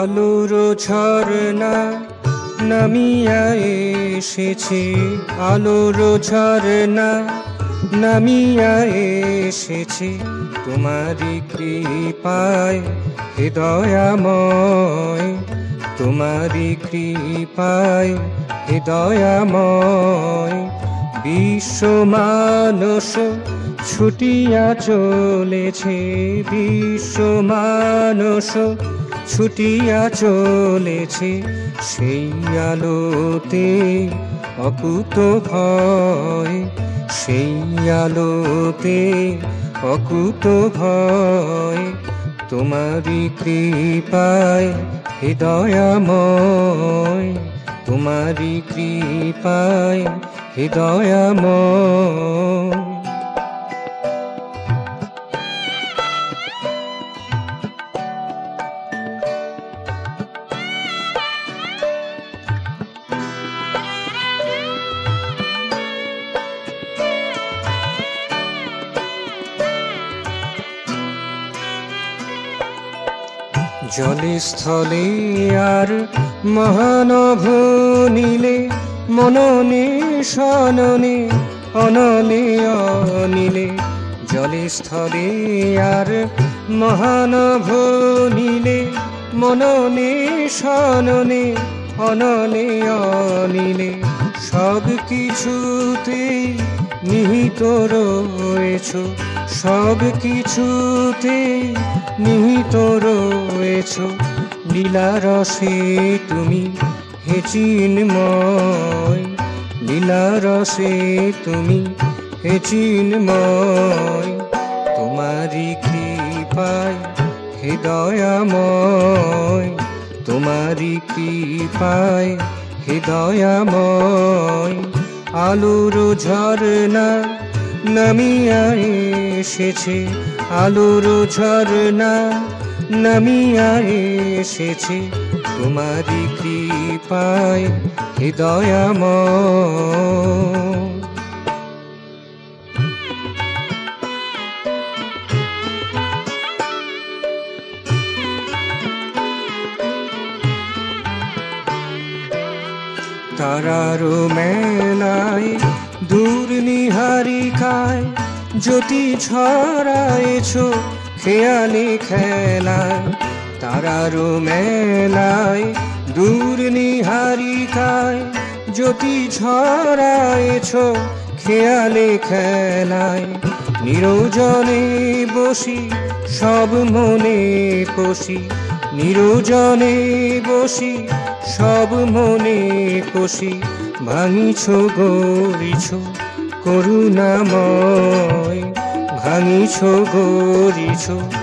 আলোর ঝরনা নামিয়া এসেছে, আলোর ঝরনা নামিয়া এসেছে, তোমারি কৃপায় হে দয়াময়, তোমারি কৃপায় হে দয়াময়। বিশ্ব মানস ছুটিয়া চলেছে, বিশ্ব মানস ছুটিয়া চলেছে, সেই আলোতে অকুত ভয়, সেই আলোতে অকুত ভয়। তোমারি কৃপায় হে দয়াময়, তোমারি কৃপায় হে দয়াময়। জলে স্থলে আর মহানভ নীলে, মননে সননে অনলে অনিলে। জলে স্থলে আর মহানভ নীলে, মননে সননে অনলে অনিলে। সব কিছুতে নিহিত রয়েছ, সব কিছুতে নিহিত রয়েছ, লীলা রসে তুমি হে চিন্ময়, লীলা রসে তুমি হে চিন্ময়। তোমারি কৃপায় হে দয়াময়, তোমারি কৃপায় হে দয়াময়। আলোর ঝরনা নামিয়া এসেছে, আলোর ঝরনা নামিয়া এসেছে, তোমারি কৃপায় হে দয়াময়। তারার মেলায় দূর নিহারিকায় জ্যোতি ছড়ায়েছ খেয়ালি খেলায়। তারার মেলায় দূর নিহারিকায় জ্যোতি ছড়ায়েছ খেয়ালি খেলায়। নিরজনে বসি সব মনে পশি, নিরজনে বসি সব মনে পশি, ভাঙিছ গড়িছ করুণাময়, ভাঙিছ গড়িছ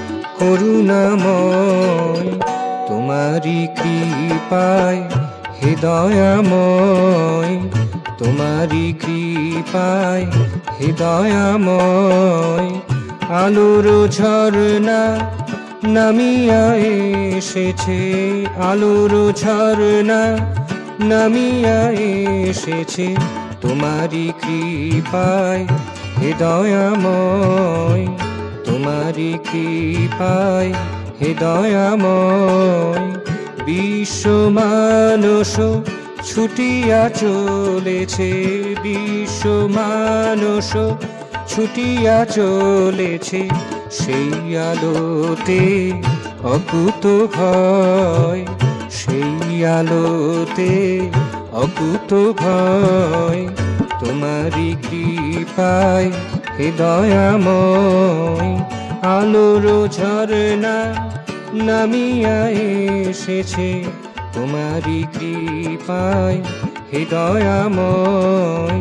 করুণাময়। তোমারি কৃপায় হে দয়াময়, তোমারি কৃপায় হে দয়াময়। আলোর ঝরনা নামিয়া এসেছে, আলোর ঝরনা নামিয়া এসেছে, তোমারি কৃপায় হে দয়াময়, তোমারি কৃপায় হে দয়াময়। বিশ্ব মানস ছুটিয়া চলেছে, বিশ্ব মানস ছুটিয়া চলেছে, সেই আলোতে অকুত ভয়, সেই আলোতে অকুত ভয়। তোমারি কৃপায় হে দয়াময়। আলোর ঝরনা নামিয়া এসেছে, তোমারি কৃপায় হে দয়াময়,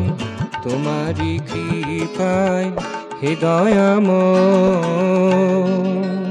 তোমারি কৃপায় হে দয়াময়।